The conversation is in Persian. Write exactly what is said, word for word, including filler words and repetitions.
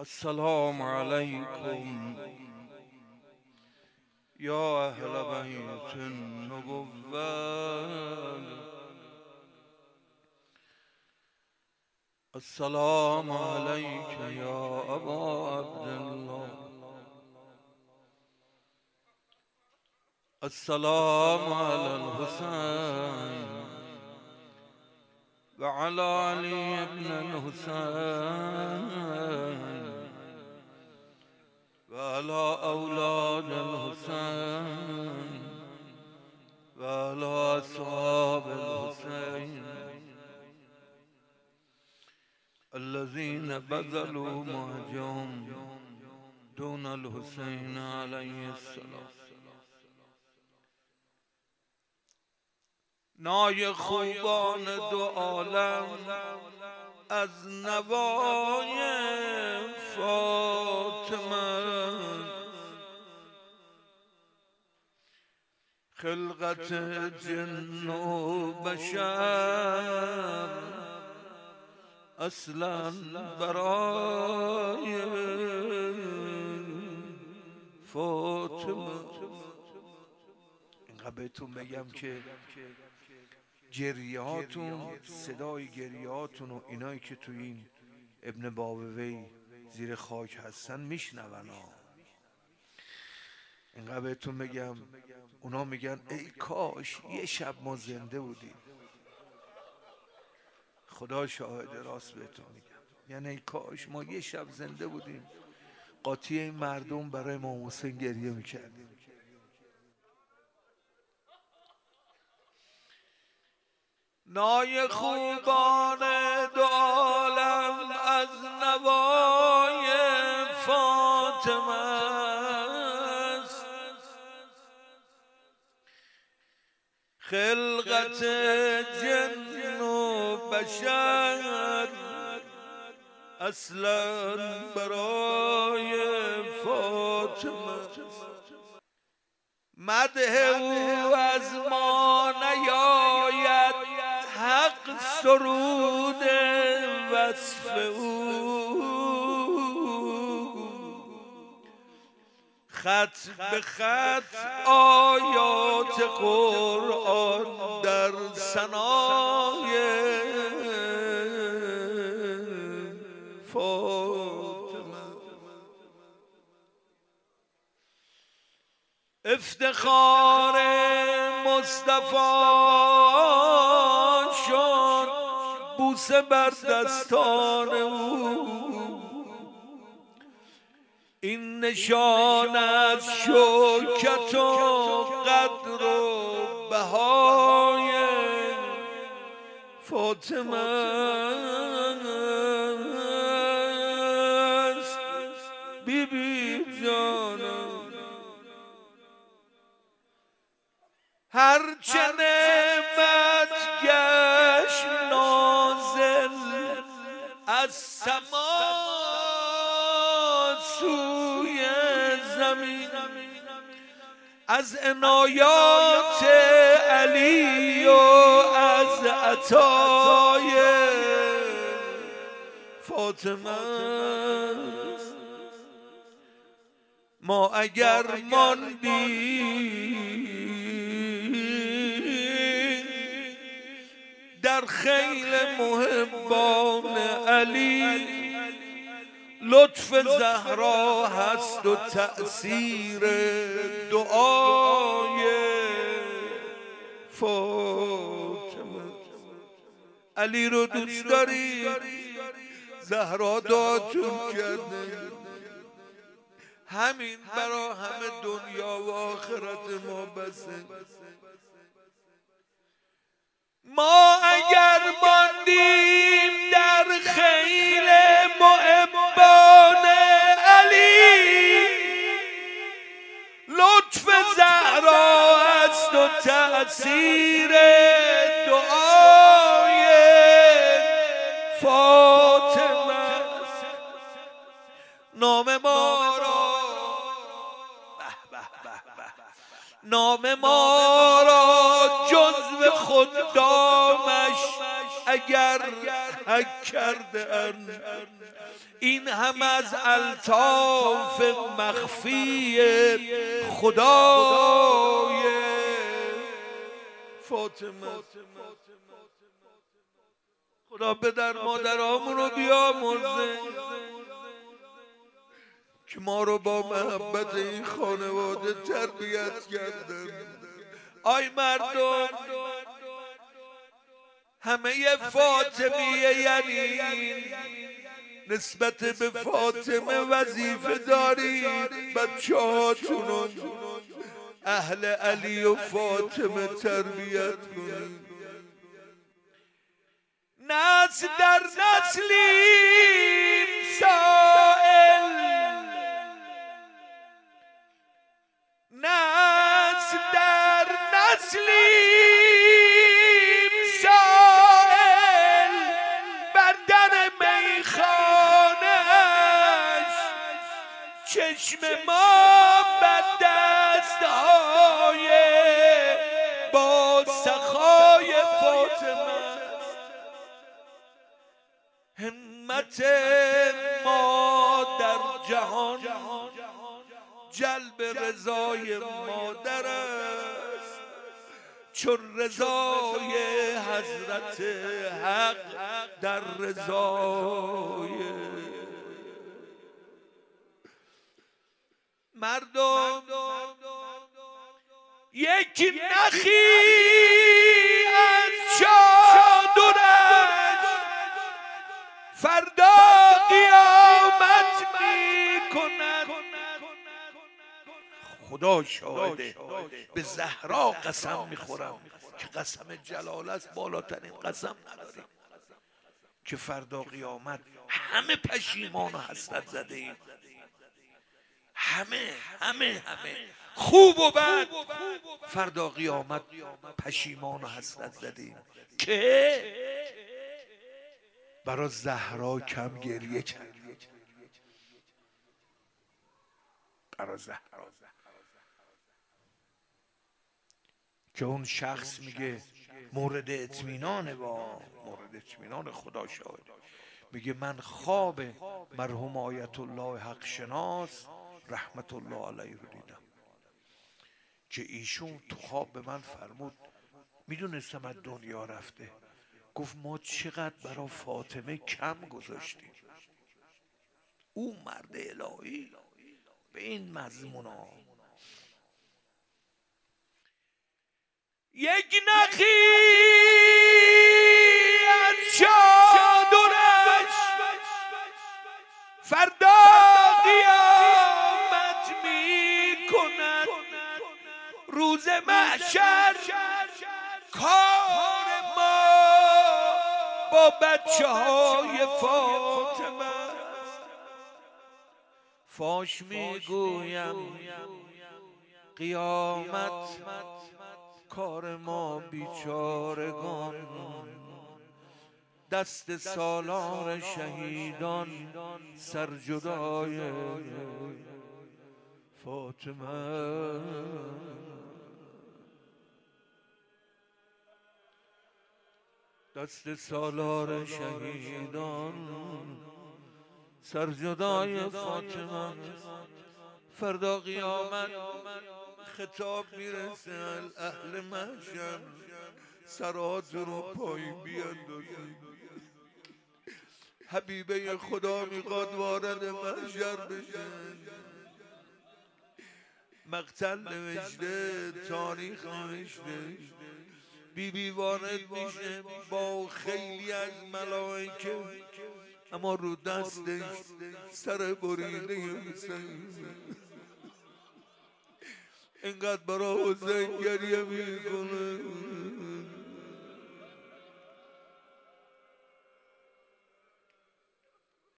السلام عليكم يا أهل بيت النبوة. السلام عليك يا أبا عبد الله. السلام على الحسين وعلى علي بن الحسين وعلى أولاد الحسين وعلى أصحاب الحسين الذين بذلوا مهجهم دون الحسين عليه السلام. نای خوبان دو عالم از نوای فاطمه، خلقت جن و بشر اصلا برای فاطمه. اینقدر بهتون بگم که گریهاتون، صدای گریهاتون و اینایی که تو این ابن بابوی زیر خاک هستن میشنون ها. اینقدر بهتون بگم اونا میگن ای کاش یه شب ما زنده بودیم. خدا شاهد، راست بهتون میگم، یعنی ای کاش ما یه شب زنده بودیم، قاطی این مردم برای امام حسین گریه میکردیم. نای خوبان دو عالم از نوای فاطمه است، خلقت جن و بشر اصلا برای فاطمه. مدح او از ما نیاید، حق سرود وصف او، خط به خط آیات قرآن در ثنای فاطمه. افتخار مصطفی شد بوسه بر دستان او، این نشان از شوکت و قدر و بهای فاطمه است. بی بی جانم هرچه نعمت گشت نازل از سما سوی زمین، از عنایات علی و از عطای فاطمه. ما اگر ماندیم در خیل محبان علی، لطف زهرا هست و تأثیر دعای فاطمه. علی رو دوست داری؟ زهرا دعاتون کرده، همین برا همه دنیا و آخرت ما بسه. ما اگر ماندیم در خیل محبان علی، لطف زهرا است و تأثیر دعای فاطمه است. نام ما را نام ما را جزو خدامش اگر حک کرده اند، این هم از الطاف مخفی خدای فاطمه. خدا پدر مادرامون رو بیامرزه که ما رو با محبت این خانواده تربیت کردن. آی مردم، همه فاطمیه یعنی نسبت به فاطمه وظیفه دارید بچه هاتونو اهل علی و فاطمه تربیت کنید. نسل در نسلیم سائل، نسل در نسلیم سائل، بردن میخانه‌اش چشم ما بر دستهای با سخای فاطمه. همت ما در جهان جلب رضای مادر است، چون رضای حضرت حق در رضای مردم. یک نخی از چادرش فردا قیامت می کند. خدا شاهده، به زهرا قسم میخورم که قسم جلال است، بالاترین قسم نداریم، که فردا قیامت همه پشیمان و حسرت زده ایم، همه همه همه خوب و بد فردا قیامت پشیمان و حسرت زده ایم که برای زهرا کم گریه کرد. برای زهرا که اون شخص میگه مورد اطمینان، با مورد اطمینان خدا شاهد، میگه من خواب مرحوم آیت الله حق شناس رحمت الله علیه رو دیدم که ایشون تو خواب به من فرمود، میدونستم از دنیا رفته، گفت ما چقدر برای فاطمه کم گذاشتیم. او مرد الهی به این مضمونا. یک نخی از چادرش فردا قیامت می کند. روز محشر کار ما با بچه های فاطمه است. فاش میگویم قیامت کار ما بیچارگان، دست سالار شهیدان سرجدای فاطمه. دست سالار شهیدان سرجدای فاطمه. فردا قیامت خطاب میرسه اهل محشر، سراتون رو پایین بیاندازید. حبیبه خدا میخواد وارد محشر بشه، مقتل نوشته، تاریخ نوشته، بی بی وارد میشه با خیلی از ملائکه، اما رو دستش سر بریده حسین. اینقدر برای حسین گریه میکنه،